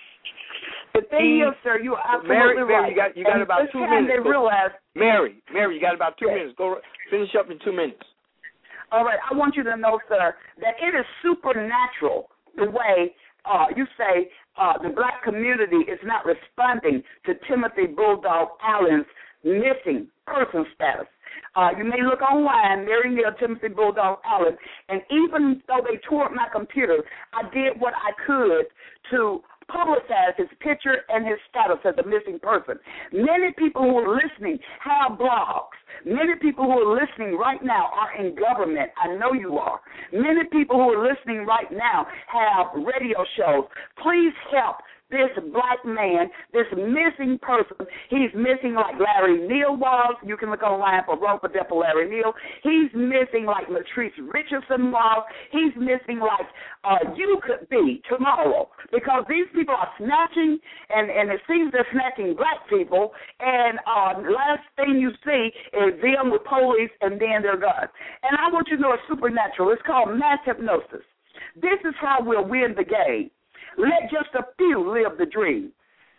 The thing is, sir, you're absolutely Mary, right. Mary, you got you got and about this two time minutes. They Go- realize, Mary, Mary, you got about two Yes. minutes. Go finish up in two minutes. all right, I want you to know, sir, that it is supernatural the way uh, you say uh, the black community is not responding to Timothy Bulldog Allen's missing person status. Uh, you may look online, Mary Neal, Timothy Bulldog Allen, and even though they tore up my computer, I did what I could to publicize his picture and his status as a missing person. Many people who are listening have blogs. Many people who are listening right now are in government. I know you are. Many people who are listening right now have radio shows. Please help this black man, this missing person. He's missing like Larry Neal was. You can look online for Rope a Depot Larry Neal. He's missing like Latrice Richardson was. He's missing like uh, you could be tomorrow, because these people are snatching, and, and it seems they're snatching black people, and uh, last thing you see is them with police and then their guns. And I want you to know it's supernatural. It's called mass hypnosis. This is how we'll win the game. Let just a few live the dream.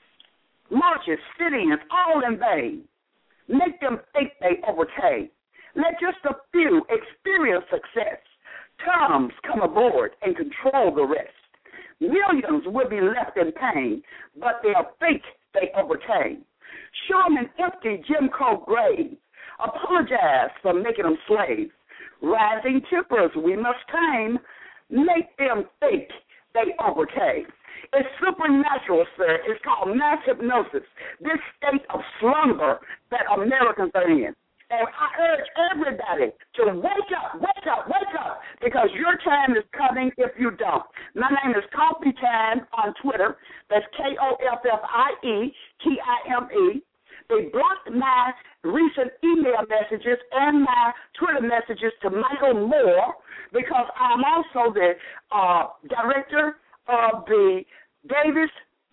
Marches, sit-ins, all in vain. Make them think they overcame. Let just a few experience success. Toms come aboard and control the rest. Millions will be left in pain, but they'll think they overcame. Show them an empty Jim Crow grave. Apologize for making them slaves. Rising tempers we must tame. Make them think they overcame. It's supernatural, sir. It's called mass hypnosis, this state of slumber that Americans are in. And I urge everybody to wake up, wake up, wake up, because your time is coming if you don't. My name is Coffee Time on Twitter. That's K O F F I E T I M E. They blocked my recent email messages and my Twitter messages to Michael Moore, because I'm also the uh, director of the Davis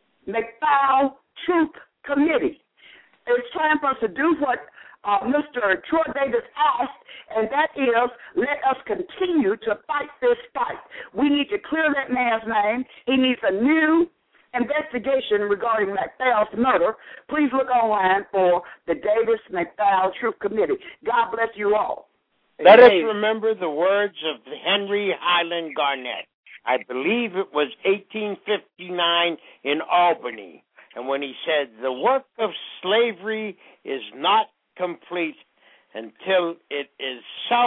McFaul Truth Committee. It's time for us to do what uh, Mister Troy Davis asked, and that is let us continue to fight this fight. We need to clear that man's name. He needs a new investigation regarding McFaul's murder. Please look online for the Davis McFaul Truth Committee. God bless you all. Let us remember the words of Henry Highland Garnett. I believe it was eighteen fifty-nine in Albany. And when he said, the work of slavery is not complete until it is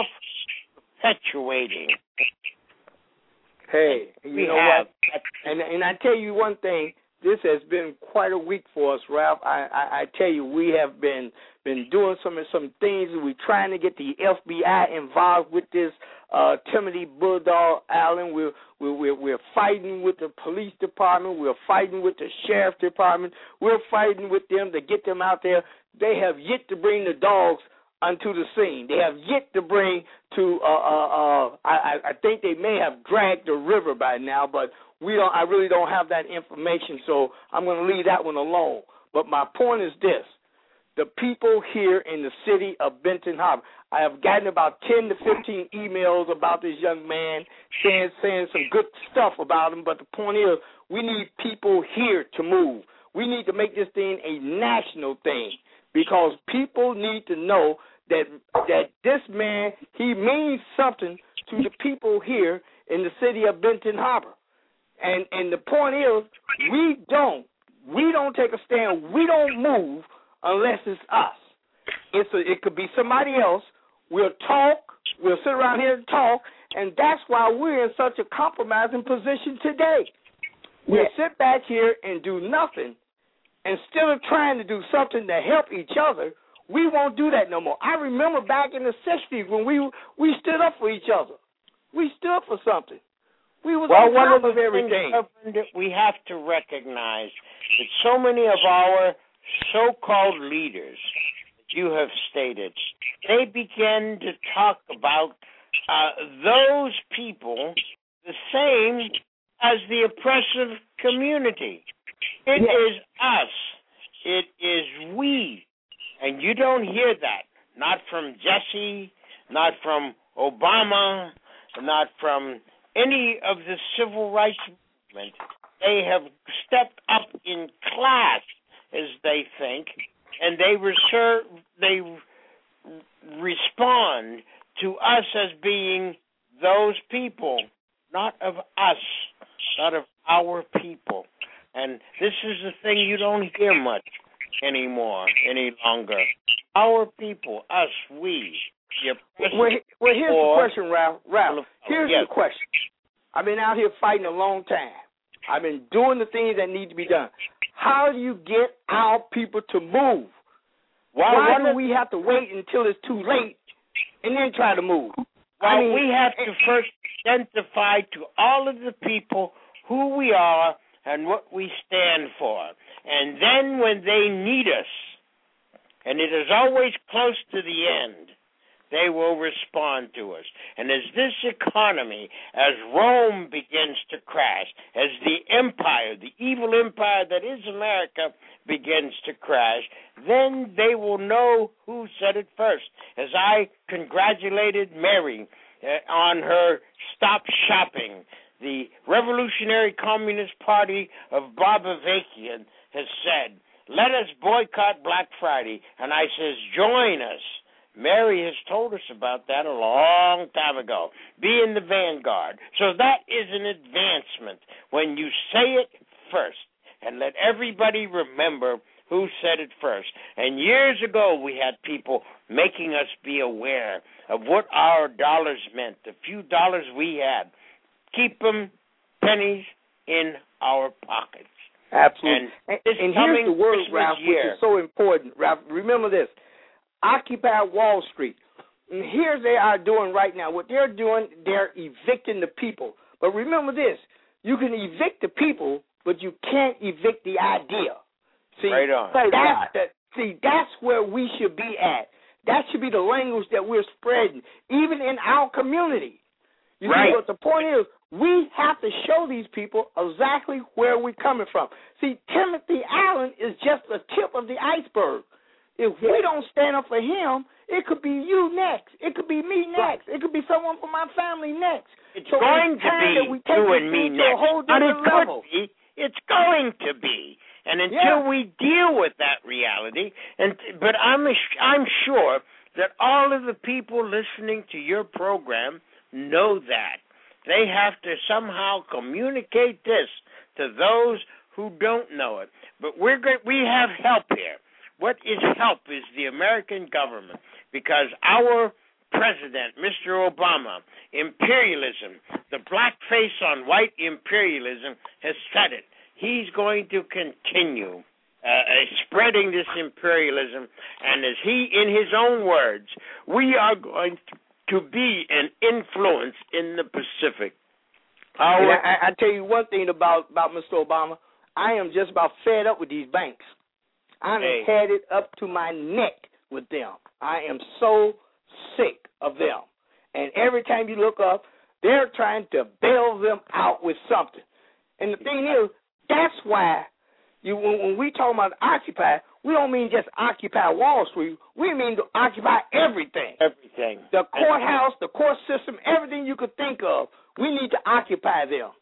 self-perpetuating. Hey, you we know have. what? And and I tell you one thing, this has been quite a week for us, Ralph. I, I, I tell you, we have been been doing some some things. We're trying to get the F B I involved with this uh, Timothy Bulldog Allen. We're, we're we're fighting with the police department. We're fighting with the sheriff department. We're fighting with them to get them out there. They have yet to bring the dogs onto the scene. They have yet to bring to. Uh, uh, uh, I, I think they may have dragged the river by now, but we don't. I really don't have that information, so I'm going to leave that one alone. But my point is this: the people here in the city of Benton Harbor. I have gotten about ten to fifteen emails about this young man, saying saying some good stuff about him. But the point is, we need people here to move. We need to make this thing a national thing, because people need to know that that this man, he means something to the people here in the city of Benton Harbor. And and the point is, we don't we don't take a stand. We don't move unless it's us. It's a, it could be somebody else. We'll talk. We'll sit around here and talk, and that's why we're in such a compromising position today. We'll sit back here and do nothing. Instead of trying to do something to help each other, we won't do that no more. I remember back in the sixties when we we stood up for each other. We stood up for something. We was well, on one top of of the everything. things that we have to recognize that so many of our so-called leaders that you have stated, they began to talk about uh, those people the same as the oppressive community. It yes. is us. It is we. And you don't hear that. Not from Jesse, not from Obama, not from any of the civil rights movement. They have stepped up in class, as they think, and they reserve, they respond to us as being those people, not of us, not of our people. And this is the thing you don't hear much anymore, any longer. Our people, us, we. Well, well, here's the question, Ralph. Ralph, here's yes. the question. I've been out here fighting a long time. I've been doing the things that need to be done. How do you get our people to move? Why, Why do we have to wait until it's too late and then try to move? Well, I mean, we have to first identify to all of the people who we are, and what we stand for. And then when they need us, and it is always close to the end, they will respond to us. And as this economy, as Rome begins to crash, as the empire, the evil empire that is America, begins to crash, then they will know who said it first. As I congratulated Mary uh, on her stop shopping, the Revolutionary Communist Party of Bob Avakian has said, let us boycott Black Friday. And I says, join us. Mary has told us about that a long time ago. Be in the vanguard. So that is an advancement when you say it first and let everybody remember who said it first. And years ago we had people making us be aware of what our dollars meant, the few dollars we had. Keep them pennies in our pockets. Absolutely. And, and, and here's the word, Christmas Ralph, year, which is so important. Ralph, remember this. Occupy Wall Street. And here they are doing right now. What they're doing, they're evicting the people. But remember this. You can evict the people, but you can't evict the idea. See, right on. That's the, see, that's where we should be at. That should be the language that we're spreading, even in our community. You right. see, but the point is, we have to show these people exactly where we're coming from. See, Timothy Allen is just the tip of the iceberg. If we don't stand up for him, it could be you next. It could be me next. It could be someone from my family next. It's so going it's to be that we take you and me to a next. whole But it different could level. be. It's going to be. And until yeah. we deal with that reality, and but I'm I'm sure that all of the people listening to your program know that. They have to somehow communicate this to those who don't know it. But we're good. We have help here. What is help is the American government, because our president, Mister Obama, imperialism, the black face on white imperialism, has said it. He's going to continue uh, spreading this imperialism, and as he, in his own words, we are going to to be an influence in the Pacific. Our, I, I tell you one thing about, about Mister Obama. I am just about fed up with these banks. I'm hey. headed up to my neck with them. I am so sick of them. And every time you look up, they're trying to bail them out with something. And the thing is, that's why you when, when we talk about Occupy, we don't mean just occupy Wall Street. We mean to occupy everything. Everything. The courthouse, the court system, everything you could think of. We need to occupy them.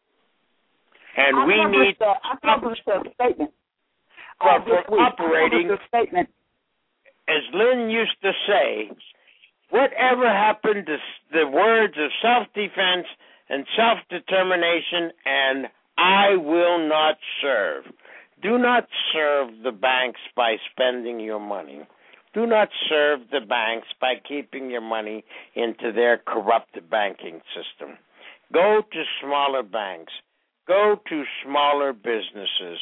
And I we need a, I published a statement. Well, uh, for operating, a statement. As Lynn used to say, whatever happened to the words of self-defense and self-determination and I will not serve. Do not serve the banks by spending your money. Do not serve the banks by keeping your money into their corrupt banking system. Go to smaller banks. Go to smaller businesses.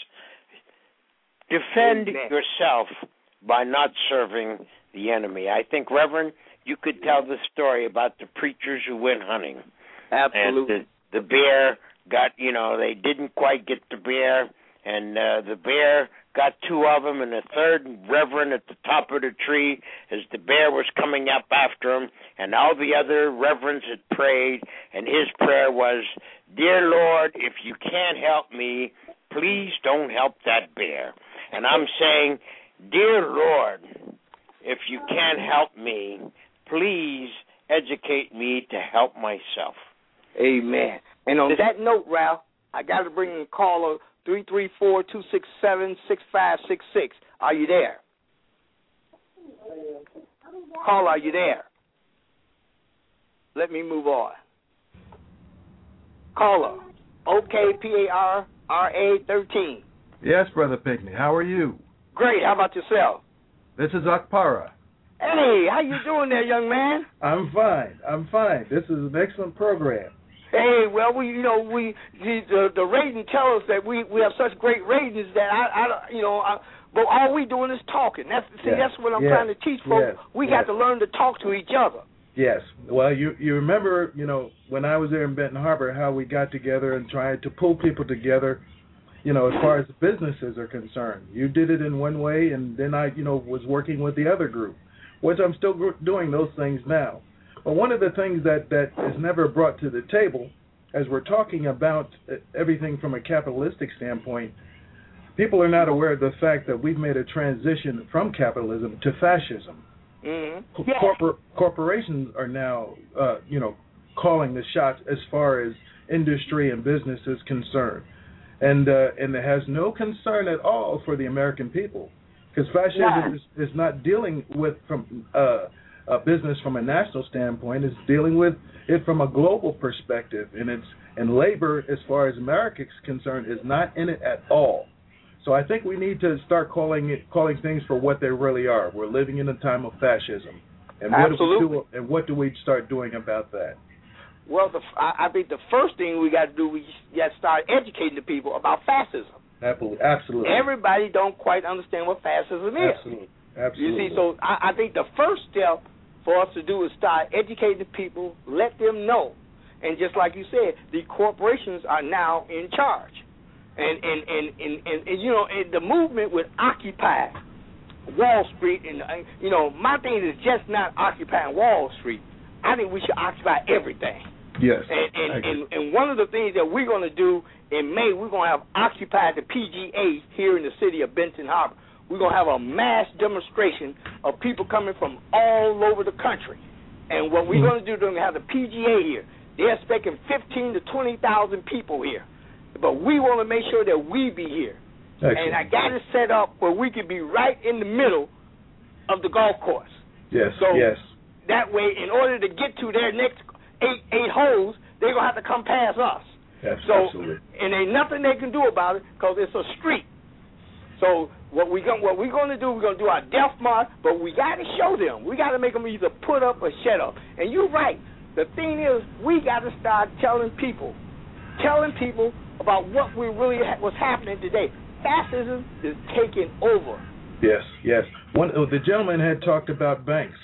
Defend Amen. yourself by not serving the enemy. I think, Reverend, you could tell the story about the preachers who went hunting. Absolutely. And the, the bear got, you know, they didn't quite get the bear. And uh, the bear got two of them, and a third reverend at the top of the tree as the bear was coming up after him. And all the other reverends had prayed, and his prayer was, Dear Lord, if you can't help me, please don't help that bear. And I'm saying, Dear Lord, if you can't help me, please educate me to help myself. Amen. And on that note, Ralph, I got to bring in a caller, three three four, two six seven, six five six six. Are you there? Caller, are you there? Let me move on. Caller, O K P A R R A thirteen. Yes, Brother Pinckney. How are you? Great. How about yourself? This is Akpara. Hey, how you doing there, young man? I'm fine. I'm fine. This is an excellent program. Hey, well, we, you know, we the the, the rating tells us that we, we have such great ratings that I, I you know, I, but all we doing is talking. That's see, yes. that's what I'm yes. trying to teach folks. Yes. We yes. got to learn to talk to each other. Yes. Well, you you remember, you know, when I was there in Benton Harbor, how we got together and tried to pull people together, you know, as far as businesses are concerned. You did it in one way, and then I, you know, was working with the other group, which I'm still doing those things now. But one of the things that, that is never brought to the table, as we're talking about everything from a capitalistic standpoint, people are not aware of the fact that we've made a transition from capitalism to fascism. Mm-hmm. Yeah. Corpor- corporations are now, uh, you know, calling the shots as far as industry and business is concerned. And uh, and it has no concern at all for the American people, because fascism yeah. is, is not dealing with from uh, a business from a national standpoint. It's dealing with it from a global perspective, and it's and labor, as far as America is concerned, is not in it at all. So I think we need to start calling it calling things for what they really are. We're living in a time of fascism, and what Absolutely. do we do, and what do we start doing about that? Well, the, I, I think the first thing we got to do, we got to start educating the people about fascism. Absolutely. Absolutely. Everybody don't quite understand what fascism is. Absolutely. Absolutely. You see, so I, I think the first step for us to do is start educating the people, let them know. And just like you said, the corporations are now in charge. And, and, and, and, and, and you know, and the movement would occupy Wall Street. And, you know, my thing is just not occupying Wall Street. I think we should occupy everything. Yes. And and, and and one of the things that we're going to do in May, we're going to have occupied the P G A here in the city of Benton Harbor. We're going to have a mass demonstration of people coming from all over the country. And what we're mm-hmm. going to do, we're going to have the P G A here. They're expecting fifteen to twenty thousand people here. But we want to make sure that we be here. Excellent. And I got it set up where we could be right in the middle of the golf course. Yes, so yes. That way, in order to get to their next eight eight holes, they're going to have to come past us. Yes, so, absolutely. And ain't nothing they can do about it because it's a street. So what we going what we're going to do, we're going to do our death march, but we got to show them. We got to make them either put up or shut up. And you're right. The thing is, we got to start telling people, telling people about what we really ha- what's happening today. Fascism is taking over. Yes, yes. One, the gentleman had talked about banks.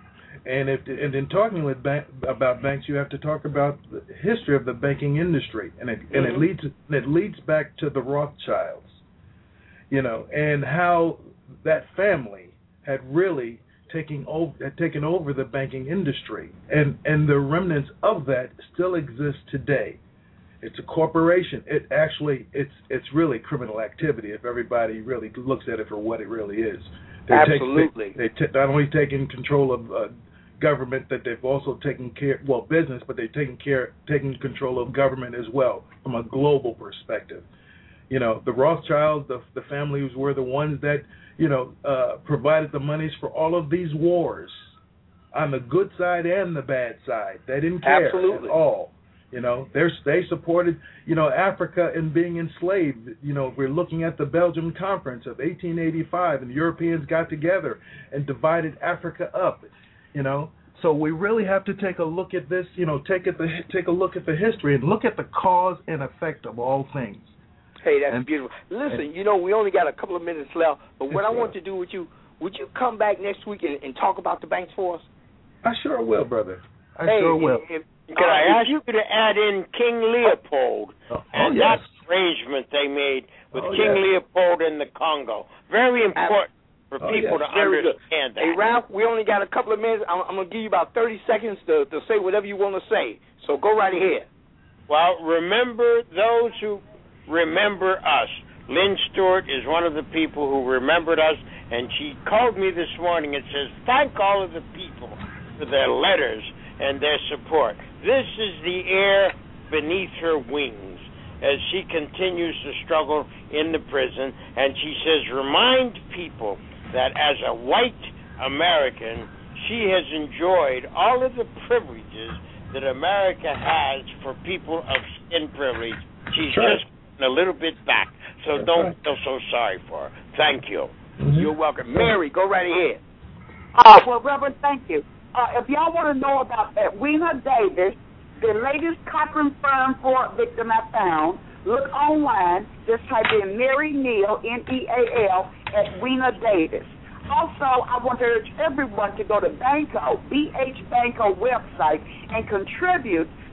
And if and in talking with bank, about banks, you have to talk about the history of the banking industry, and it mm-hmm. and it leads it leads back to the Rothschilds, you know, and how that family had really taken over had taken over the banking industry, and and the remnants of that still exist today. It's a corporation. It actually it's it's really criminal activity if everybody really looks at it for what it really is. They're Absolutely, take, they, they t- not only taking control of Uh, government, that they've also taken care, well, business, but they've taken care, taken control of government as well from a global perspective. You know, the Rothschilds, the the families were the ones that, you know, uh, provided the monies for all of these wars on the good side and the bad side. They didn't care Absolutely. at all. You know, they they supported, you know, Africa in being enslaved. You know, we're looking at the Belgian Conference of eighteen eighty-five, and the Europeans got together and divided Africa up. You know, so we really have to take a look at this. You know, take at the take a look at the history and look at the cause and effect of all things. Hey, that's and, beautiful. Listen, and, you know, we only got a couple of minutes left, but what I well. want to do with you, would you come back next week and, and talk about the banks for us? I sure will, brother. I hey, sure will. If, if, Could uh, I ask you you to add in King Leopold oh, and oh, yes. that arrangement they made with oh, King yes. Leopold in the Congo? Very important for oh, people yes. to Very understand good. that. Hey, Ralph, we only got a couple of minutes. I'm, I'm going to give you about thirty seconds to, to say whatever you want to say. So go right ahead. Well, remember those who remember us. Lynn Stewart is one of the people who remembered us, and she called me this morning and says, thank all of the people for their letters and their support. This is the air beneath her wings as she continues to struggle in the prison. And she says, remind people that as a white American, she has enjoyed all of the privileges that America has for people of skin privilege. She's right. just a little bit back. So That's don't right. feel so sorry for her. Thank you. Mm-hmm. You're welcome. Mary, go right ahead. Uh, well, Reverend, thank you. Uh, if y'all want to know about Edwina Davis, the latest Cochrane Firm Fraud victim I found, look online. Just type in Mary Neal, N E A L, Edwina Davis. Also, I want to urge everyone to go to Banco, B H Banco website, and contribute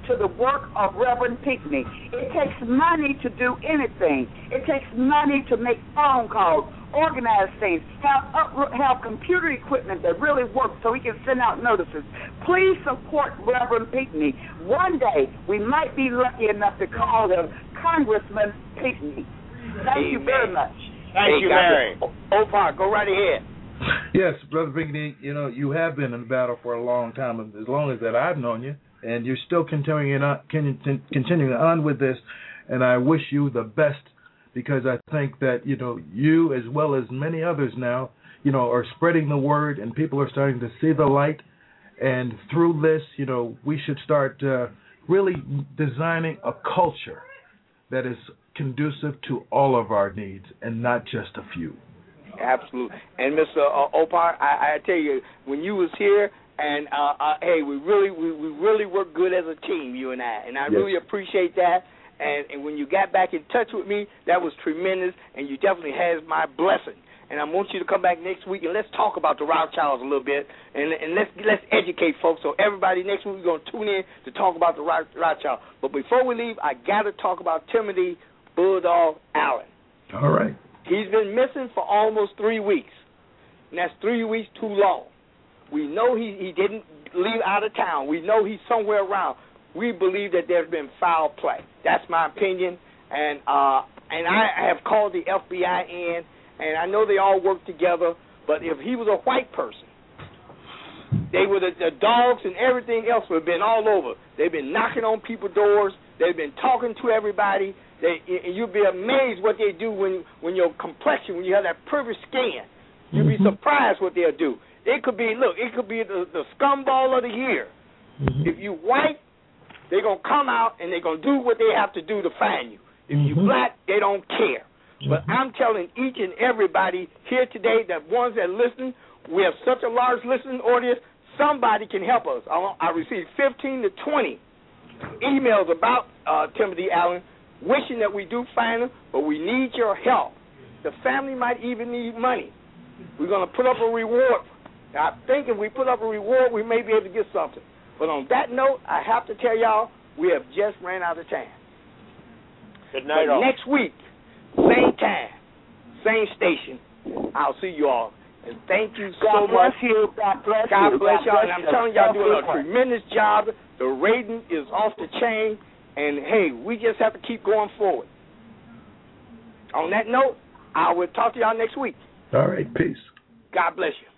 to the work of Reverend Pinckney. It takes money to do anything. It takes money to make phone calls, organize things, have up, have computer equipment that really works so we can send out notices. Please support Reverend Pinckney. One day we might be lucky enough to call him Congressman Pinckney. Thank Amen. You very much. Thank hey, you, Mary. Opar, go right ahead. Yes, Brother Pinckney, you know, you have been in battle for a long time, as long as that I've known you, and you're still continuing on, continuing on with this, and I wish you the best, because I think that, you know, you as well as many others now, you know, are spreading the word, and people are starting to see the light, and through this, you know, we should start uh, really designing a culture that is conducive to all of our needs and not just a few. Absolutely. And Mister Opar, I, I tell you, when you was here, and uh, uh, hey, we really we, we really work good as a team, you and I, and I yes. really appreciate that. And, and when you got back in touch with me, that was tremendous, and you definitely has my blessing. And I want you to come back next week and let's talk about the Rothschilds a little bit, and, and let's let's educate folks. So everybody next week we're gonna tune in to talk about the Rothschilds. But before we leave, I gotta talk about Timothy Bulldog Allen. All right. He's been missing for almost three weeks, and that's three weeks too long. We know he, he didn't leave out of town. We know he's somewhere around. We believe that there's been foul play. That's my opinion, and uh, and I have called the F B I in, and I know they all work together, but if he was a white person, they would have, the dogs and everything else would have been all over. They've been knocking on people's doors. They've been talking to everybody. They, and you'd be amazed what they do when when your complexion, when you have that privileged skin. You'd be surprised what they'll do. It could be, look, it could be the, the scumball of the year. Mm-hmm. If you white, they're going to come out and they're going to do what they have to do to find you. If mm-hmm. you black, they don't care. Mm-hmm. But I'm telling each and everybody here today, that ones that listen, we have such a large listening audience, somebody can help us. I, I received fifteen to twenty emails about uh, Timothy Allen, wishing that we do find him, but we need your help. The family might even need money. We're going to put up a reward. Now, I think if we put up a reward, we may be able to get something. But on that note, I have to tell y'all, we have just ran out of time. Good night, but all. Next week, same time, same station, I'll see you all. And thank you so God bless much. You. God bless God you. bless God y'all. bless and I'm you. telling y'all, doing a God tremendous job. The rating is off the chain. And, hey, we just have to keep going forward. On that note, I will talk to y'all next week. All right. Peace. God bless you.